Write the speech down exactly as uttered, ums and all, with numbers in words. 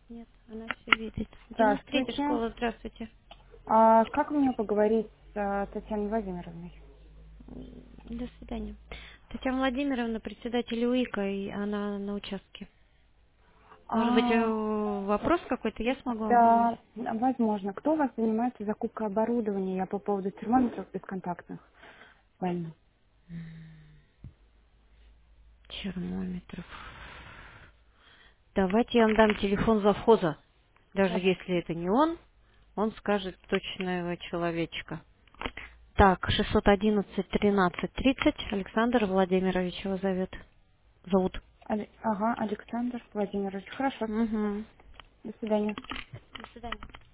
Нет, она все видит. девяносто третья Здравствуйте. школа, здравствуйте. А как мне поговорить с э, Татьяной Владимировной? М, До свидания. Татьяна Владимировна, председатель УИКа, и она на участке. Может быть, А, э, вопрос какой-то, я смогу вам помочь? да, возможно. Кто у вас занимается закупкой оборудования? Я по поводу термометров бесконтактных. Больно. Термометров. Давайте я вам дам телефон завхоза. Даже Давай. если это не он, он скажет точного человечка. Так, шестьсот одиннадцать тринадцать тридцать. Александр Владимирович его зовет. Зовут. Али- Ага, Александр Владимирович. Хорошо. Угу. До свидания. До свидания.